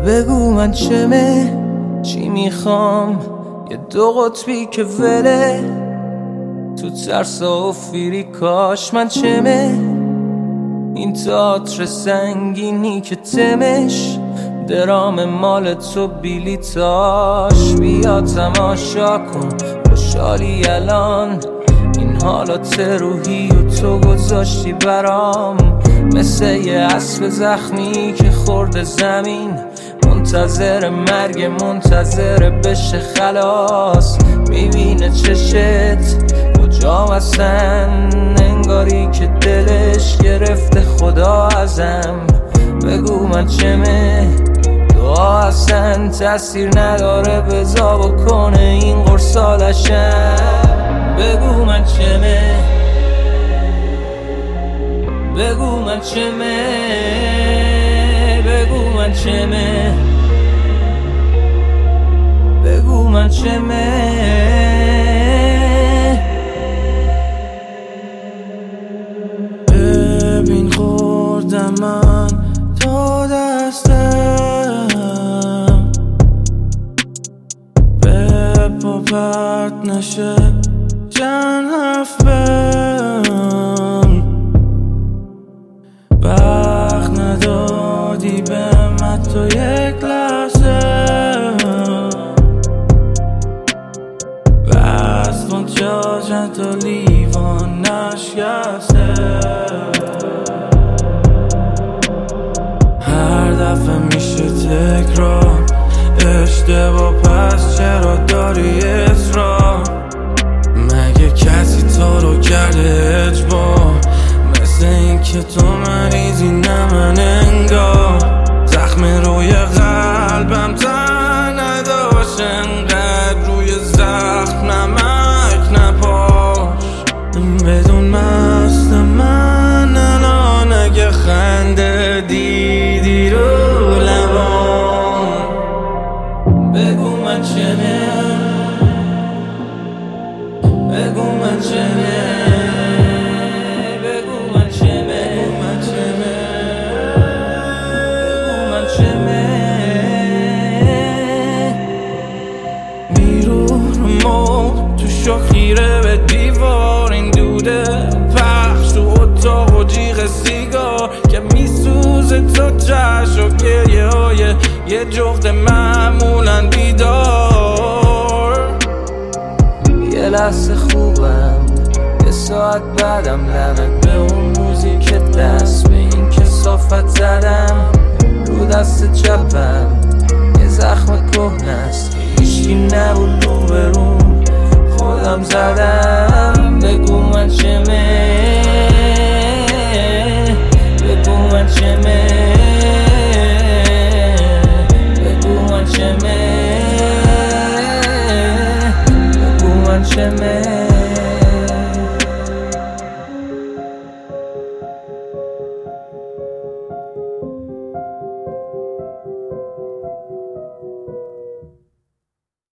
بگو من چمه، چی میخوام، یه دو قطبی که وله تو ترسا و فیری. کاش من چمه، این تئاتر سنگینی که تمش درام مال تو بیلیتاش. بیا تماشا کن خوشحالی الان، این حالات روحی و تو گذاشتی برام. مثل یه اسب زخمی که خورده زمین، منتظر مرگ، منتظر بشه خلاص. میبینه چشت کجا هستن، انگاری که دلش گرفته خدا ازم. بگو من چمه، دعا اصلا تاثیر نداره، بزا بکنه این قرصالشم. بگو من چمه، بگو من چمه، بگو من چمه، بگو من چمه. ببین خوردم من تا دستم، به پا پرت نشه چند حرف بهم. وقت ندادی به من تو یک لحظه، بس کن جا چند تا لیوان نشکسته. هر دفعه میشه تکرار اشتباه، پس چرا داری اصرار؟ مگه کسی تو رو کرده اجبار؟ مثل این که تو مریضی نه من انگار. زخم روی قلبم تن نداشت، انقدر روی زخم نمک نپاش. بدون مست من الان اگه خنده دیدی رو لبان. بگو من چمه، بگو من چمه، بگو من چمه، بگو من چمه. بیرون مو تو شو خیره به دیوار، این دوده پخش تو اتاق و جیغ سیگار که میسوزه تا چش و گریه های یه جفت معمولا بیدار. یه لحظه خوبم، یه ساعت بعدم لعنت به اون موزیک دست به این کثافت زدم. رو دست چپم یه زخم کهنست که هیچکی نبود رو بروم، خودم زدم. بگو من چمه، بگو من چمه، بگو من چمه، بگو من چمه.